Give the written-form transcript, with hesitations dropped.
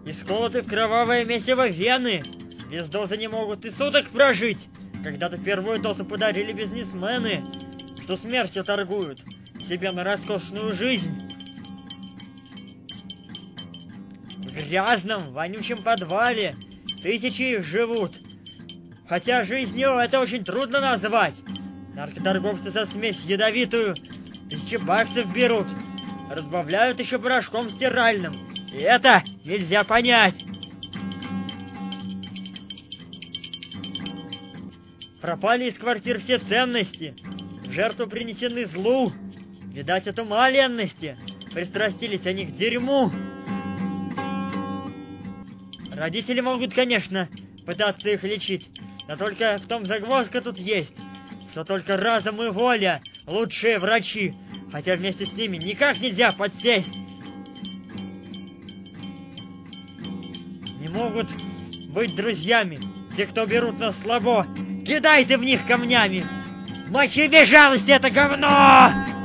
Исколоты в кровавое месиво вены. Без дозы не могут и суток прожить. Когда-то первую дозу подарили бизнесмены, что смертью торгуют себе на роскошную жизнь. В грязном, вонючем подвале тысячи их живут. Хотя жизнью это очень трудно назвать. Наркоторговцы за смесь ядовитую 1000 баксов берут. Разбавляют еще порошком стиральным. И это нельзя понять. Пропали из квартир все ценности. В жертву принесены злу. Видать, это ленности. Пристрастились они к дерьму. Родители могут, конечно, пытаться их лечить. Но только в том загвоздка тут есть, что только разум и воля лучшие врачи. Хотя вместе с ними никак нельзя подсесть. Не могут быть друзьями те, кто берут нас слабо. Кидайте в них камнями. Мочи без жалости это говно!